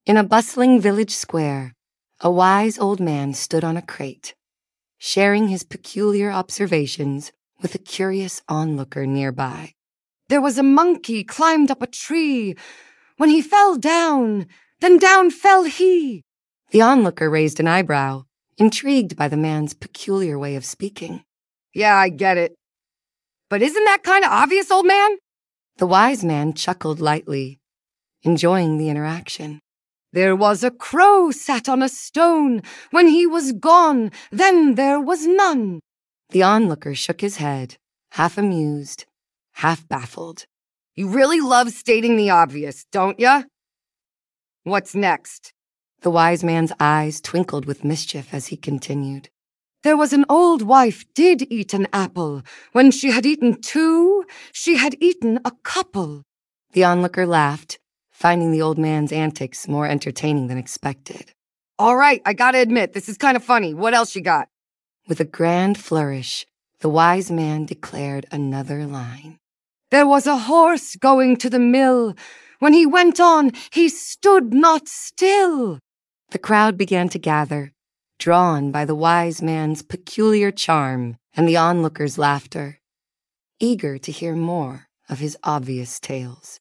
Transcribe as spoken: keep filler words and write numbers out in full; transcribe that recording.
In a bustling village square, a wise old man stood on a crate, sharing his peculiar observations with a curious onlooker nearby. There was a monkey climbed up a tree. When he fell down, then down fell he. The onlooker raised an eyebrow, intrigued by the man's peculiar way of speaking. Yeah, I get it. But isn't that kind of obvious, old man? The wise man chuckled lightly, enjoying the interaction. There was a crow sat on a stone. When he was gone, then there was none. The onlooker shook his head, half amused, half baffled. You really love stating the obvious, don't ya? What's next? The wise man's eyes twinkled with mischief as he continued. There was an old wife did eat an apple. When she had eaten two, she had eaten a couple. The onlooker laughed, finding the old man's antics more entertaining than expected. All right, I gotta admit, this is kind of funny. What else you got? With a grand flourish, the wise man declared another line. There was a horse going to the mill. When he went on, he stood not still. The crowd began to gather, drawn by the wise man's peculiar charm and the onlooker's laughter, eager to hear more of his obvious tales.